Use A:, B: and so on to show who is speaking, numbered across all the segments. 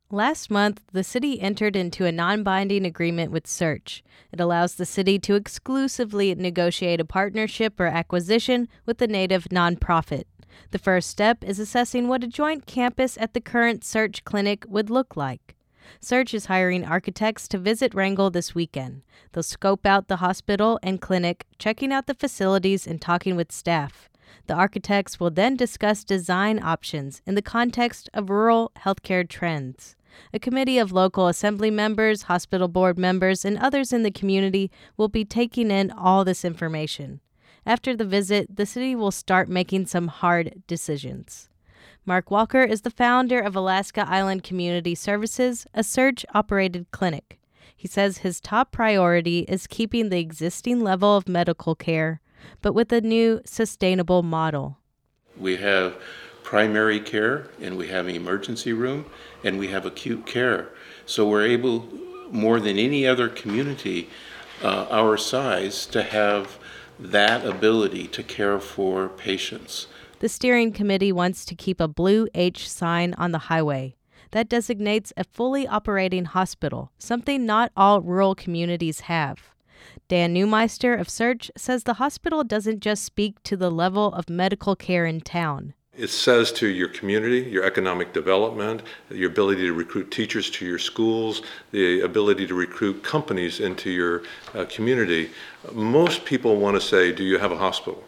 A: Last month, the city entered into a non-binding agreement with Search. It allows the city to exclusively negotiate a partnership or acquisition with the native nonprofit. The first step is assessing what a joint campus at the current Search clinic would look like. Search is hiring architects to visit Wrangell this weekend. They'll scope out the hospital and clinic, checking out the facilities and talking with staff. The architects will then discuss design options in the context of rural healthcare trends. A committee of local assembly members, hospital board members, and others in the community will be taking in all this information. After the visit, the city will start making some hard decisions. Mark Walker is the founder of Alaska Island Community Services, a Search-operated clinic. He says his top priority is keeping the existing level of medical care, but with a new, sustainable model.
B: We have primary care, and we have an emergency room, and we have acute care. So we're able, more than any other community our size, to have that ability to care for patients.
A: The steering committee wants to keep a blue H sign on the highway. That designates a fully operating hospital, something not all rural communities have. Dan Neumeister of Search says the hospital doesn't just speak to the level of medical care in town.
C: It says to your community, your economic development, your ability to recruit teachers to your schools, the ability to recruit companies into your community. Most people want to say, do you have a hospital?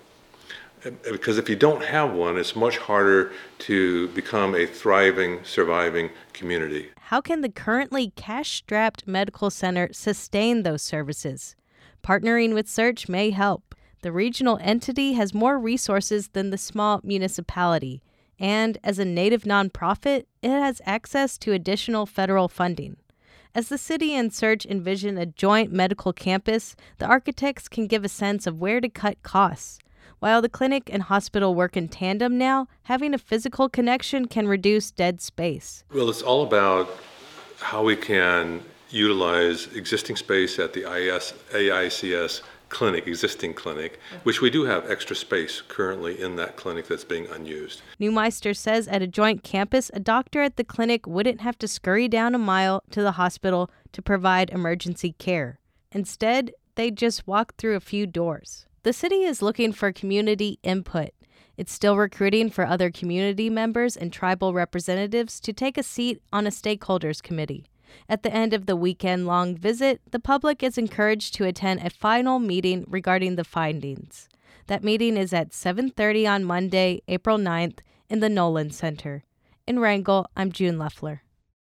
C: Because if you don't have one, it's much harder to become a thriving, surviving community.
A: How can the currently cash-strapped medical center sustain those services? Partnering with Search may help. The regional entity has more resources than the small municipality, and as a native nonprofit, it has access to additional federal funding. As the city and Search envision a joint medical campus, the architects can give a sense of where to cut costs. While the clinic and hospital work in tandem now, having a physical connection can reduce dead space.
C: Well, it's all about how we can utilize existing space at the AICS clinic, existing clinic, which we do have extra space currently in that clinic that's being unused.
A: Neumeister says at a joint campus, a doctor at the clinic wouldn't have to scurry down a mile to the hospital to provide emergency care. Instead, they'd just walk through a few doors. The city is looking for community input. It's still recruiting for other community members and tribal representatives to take a seat on a stakeholders committee. At the end of the weekend-long visit, the public is encouraged to attend a final meeting regarding the findings. That meeting is at 7:30 on Monday, April 9th, in the Nolan Center. In Wrangell, I'm June Leffler.